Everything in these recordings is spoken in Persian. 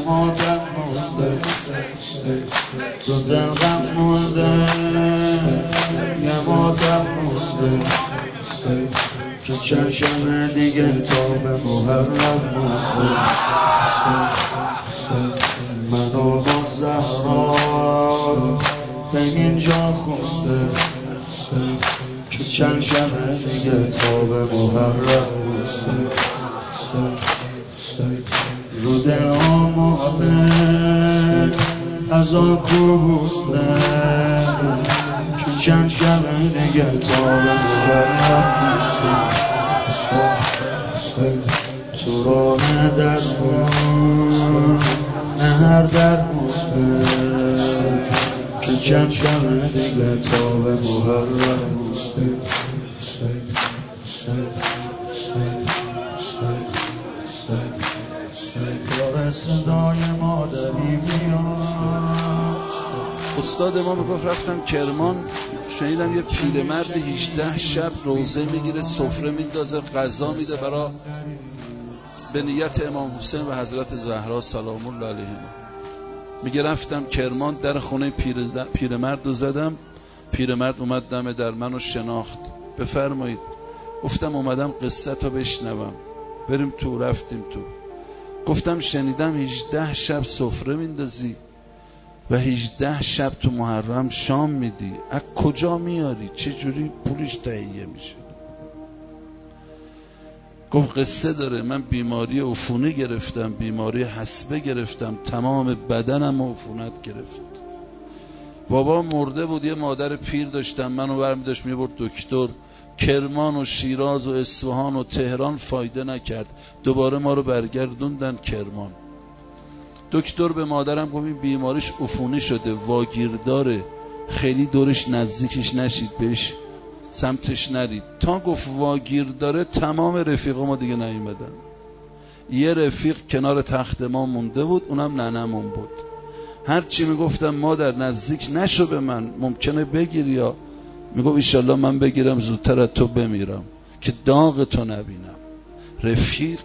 ماتم مونده تو دل غم مونده یه ماتم مونده که چند شب دیگه تا به محرم مونده منو با زهرا به اینجا خونده که چند شب دیگه تا به محرم مونده رو دل آماده از آکوده که چند شب دیگه تا به محرم تو راه درمون هر درمونه که چند شب دیگه تا به محرم یا صدای مادری میاد. استاد ما میگفت رفتم کرمان شنیدم یه پیرمرد 18 شب روزه میگیره سفره میندازه غذا میده برای به نیت امام حسین و حضرت زهرا سلام الله علیهم. میگه رفتم کرمان در خونه پیرمرد رو زدم. پیرمرد اومد دم در منو شناخت. بفرمایید. گفتم اومدم قصه تا بشنوم. بریم تو. رفتیم تو. گفتم شنیدم 18 شب سفره میندازی و 18 شب تو محرم شام میدی، از کجا میاری؟ چه جوری پولش تهیه میشه؟ گفت قصه داره. من بیماری عفونی گرفتم، بیماری حصبه گرفتم، تمام بدنم عفونت گرفت. بابا مرده بود. یه مادر پیر داشتم، منو برمی داشت میبرد دکتر. کرمان و شیراز و اصفهان و تهران فایده نکرد. دوباره ما رو برگردوندن کرمان. دکتر به مادرم گفت این بیماریش عفونی شده، واگیر داره، خیلی دورش نزدیکش نشید، بهش سمتش نرید. تا گفت واگیر داره تمام رفیقا ما دیگه نیومدن. یه رفیق کنار تخت ما مونده بود، اونم ننمون بود. هرچی میگفتم مادر نزدیک نشو به من، ممکنه بگیری، یا میگفت ایشالله من بگیرم زودتر از تو بمیرم که داغ تو نبینم. رفیق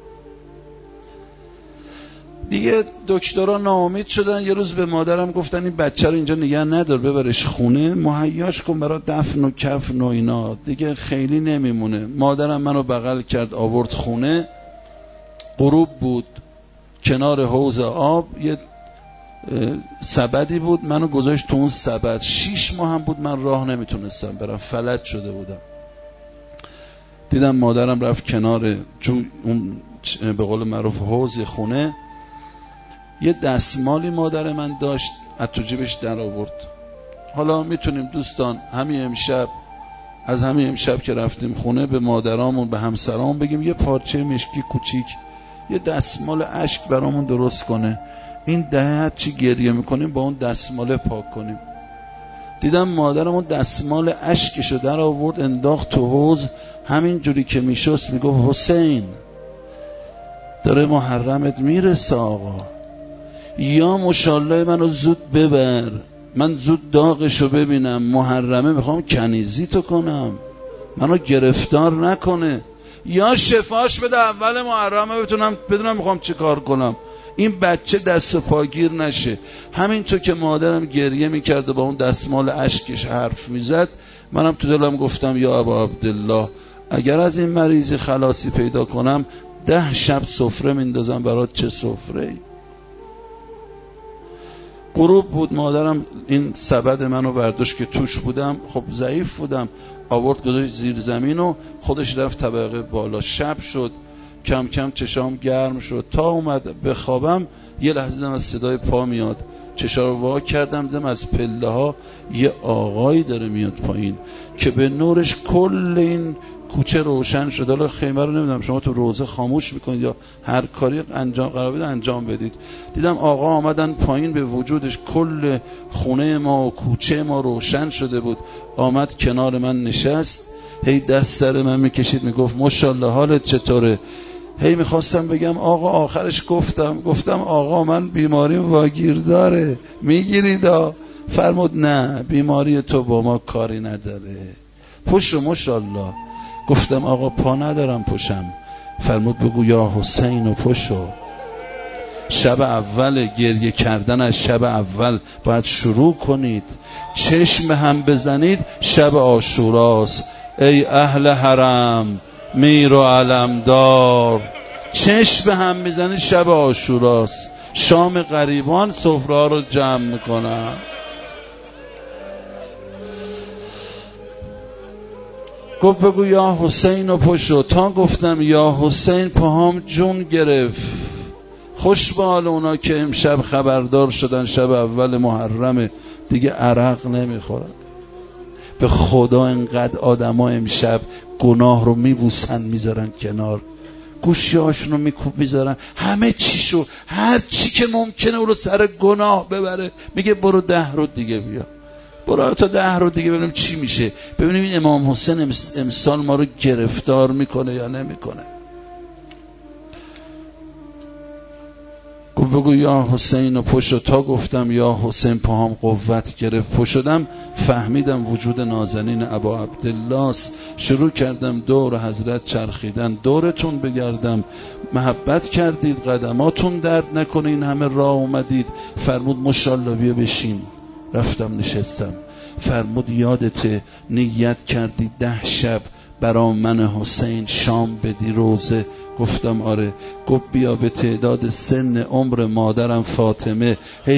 دیگه. دکترها ناامید شدن. یه روز به مادرم گفتن این بچه رو اینجا نگه ندار، ببرش خونه، مهیاش کن برای دفن و کفن و اینا، دیگه خیلی نمیمونه. مادرم منو بغل کرد آورد خونه. غروب بود، کنار حوض آب یه سبدی بود، منو گذاشت تو اون سبد. 6 ماه هم بود من راه نمیتونستم برم، فلج شده بودم. دیدم مادرم رفت کنار اون به قول معروف حوض خونه. یه دستمالی مادر من داشت، از تو جیبش در آورد. حالا میتونیم دوستان از همین امشب که رفتیم خونه به مادرامون به همسرامون بگیم یه پارچه مشکی کوچیک، یه دستمال اشک برامون درست کنه. این دهه چی گریه میکنیم با اون دستمال پاک کنیم. دیدم مادرم اون دستمال اشکشو در آورد انداخت تو حوض. همین جوری که میشست میگفت حسین داره محرمت میرسه آقا، یا مشالله منو زود ببر، من زود داغشو ببینم، محرمه میخوام کنیزی تو کنم، منو گرفتار نکنه، یا شفاش بده اول محرمه بدونم میخوام چه کار کنم، این بچه دست و پاگیر نشه. همینطور که مادرم گریه میکرد و با اون دستمال اشکش حرف میزد، منم تو دلم گفتم یا ابا عبدالله اگر از این مریضی خلاصی پیدا کنم 10 شب سفره میندازم برات. چه سفره؟ غروب بود. مادرم این سبد منو برداشت که توش بودم، خب ضعیف بودم، آورد گذاشت زیر زمین و خودش رفت طبقه بالا. شب شد، کم کم چشام گرم شد. تا اومد بخوابم یه لحظه دیدم از صدای پا میاد. چشام رو وا کردم، دیدم از پله ها یه آقایی داره میاد پایین که به نورش کل این کوچه روشن شد. حالا خیمه رو نمیدونم شما تو روزه خاموش میکنید یا هر کاری قرار بده انجام بدید. دیدم آقا آمدن پایین، به وجودش کل خونه ما و کوچه ما روشن شده بود. آمد کنار من نشست، هی دست سر من میکشید میگفت ماشاءالله حالت چطوره؟ هی میخواستم بگم آقا، آخرش گفتم آقا من بیماریم واگیر داره، میگیریدا؟ فرمود نه بیماری تو با ما کاری نداره، پشو ماشاءالله. گفتم آقا پا ندارم پشم. فرمود بگو یا حسین و پشو. شب اول گریه کردن از شب اول باید شروع کنید. چشم هم بزنید شب عاشوراست. ای اهل حرم میر و علمدار، چشم هم میزنید شب عاشوراست. شام غریبان سفره رو جمع میکنن. گفت بگو یا حسین و پشو. تا گفتم یا حسین پاهام جون گرفت. خوش به حال اونا که امشب خبردار شدن شب اول محرمه، دیگه عرق نمیخورن. به خدا انقدر آدما امشب گناه رو میبوسن میذارن کنار، گوشیاشون رو میذارن، همه چیشو، هر چی که ممکنه او رو سر گناه ببره. میگه برو 10 روز دیگه بیا، برو تا 10 روز دیگه ببینیم چی میشه، ببینیم این امام حسین امسال ما رو گرفتار میکنه یا نمیکنه. گفت بگو یا حسین و پشت. تا گفتم یا حسین پاهم قوت گرفت. پشدم فهمیدم وجود نازنین ابا عبدالله است. شروع کردم دور حضرت چرخیدن، دورتون بگردم. محبت کردید قدماتون درد نکنه، این همه راه اومدید. فرمود ماشاءالله بیا بشین. رفتم نشستم. فرمود یادته نیت کردی 10 شب برا من حسین شام بدی روزه؟ گفتم آره. گفت بیا به تعداد سن عمر مادرم فاطمه،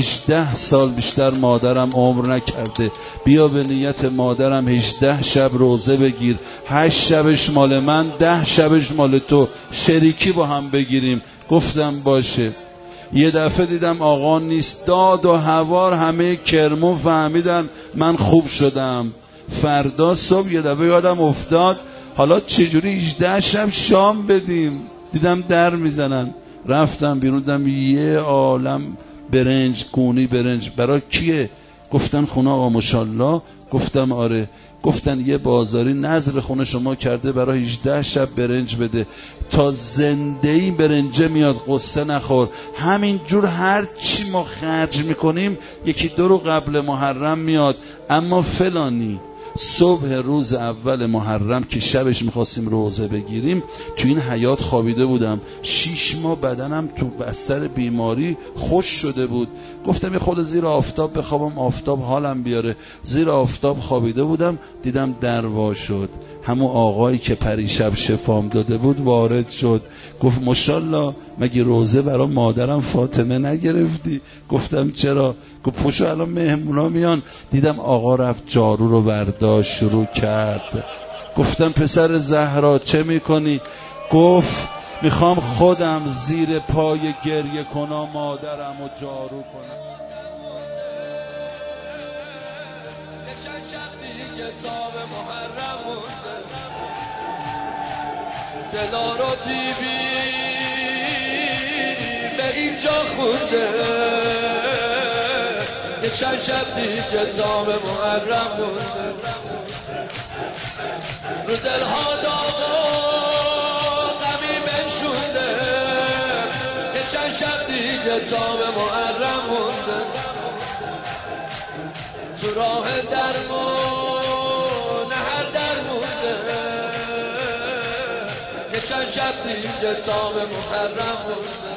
18 سال بیشتر مادرم عمر نکرده، بیا به نیت مادرم 18 شب روزه بگیر، 8 شبش مال من، 10 شبش مال تو، شریکی با هم بگیریم. گفتم باشه. یه دفعه دیدم آقا نیست، داد و هوار همه کرمون فهمیدن من خوب شدم. فردا صبح یه دفعه یادم افتاد حالا چجوری 18 شب شام بدیم. دیدم در میزنن، رفتم بیرون، دیدم یه عالم برنج، گونی برنج. برای کیه؟ گفتن خونه آقا ماشاءالله. گفتم آره. گفتن یه بازاری نظر خونه شما کرده برای 18 شب برنج بده، تا زنده این برنجه میاد، قصه نخور. همینجور هر چی ما خرج میکنیم 1-2 رو قبل محرم میاد. اما فلانی صبح روز اول محرم که شبش میخواستیم روزه بگیریم، تو این حیات خوابیده بودم. 6 ماه بدنم تو بستر بیماری خوش شده بود. گفتم یه خود زیر آفتاب بخوابم، آفتاب حالم بیاره. زیر آفتاب خوابیده بودم، دیدم در وا شد. همون آقایی که پریشب شفام داده بود وارد شد. گفت ماشاءالله مگه روزه برای مادرم فاطمه نگرفتی؟ گفتم چرا؟ گفت پشو الان مهمونا میان. دیدم آقا رفت جارو رو برداشت شروع کرد. گفتم پسر زهرا چه میکنی؟ گفت میخوام خودم زیر پای گریه کنم مادرم و جارو کنم. دلا رو بیبی به اینجا خونده، یه چند شب دیگه تاب محرم مونده، رو دلها داغ و غمی بنشونده، یه چند شب دیگه تاب محرم مونده، تو راه درمون هر در مونده، یه چند شب دیگه تاب محرم مونده.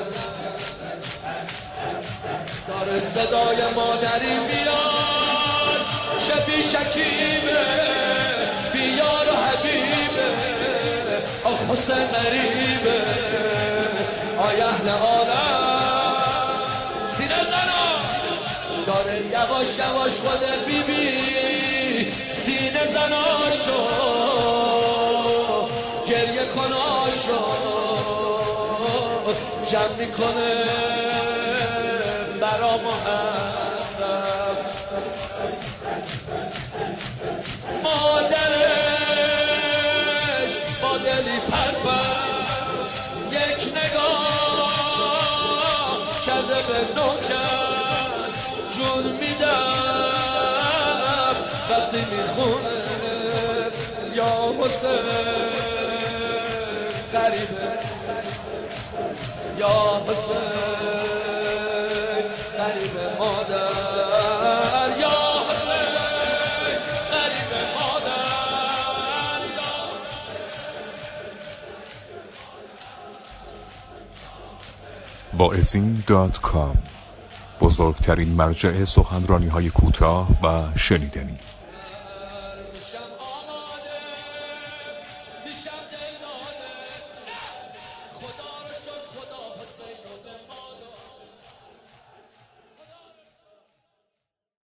داره صدای مادری میاد، شبی شکیبه بیار و حبیبه، آخ حسین غریبه، آی اهل عالم سینه زنا. داره یواش یواش خود بیبی سینه زناشو گریه کناشو جمع میکنه برا محرم. مادرش با دلی پرپر یک نگاه کرده به نوکر، جون میدم وقتی میخونه یا حسین غریبه، یا حسین غریب مادر، یا حسین غریب مادر. واعظین.com، بزرگترین مرجع سخنرانی‌های کوتاه و شنیدنی.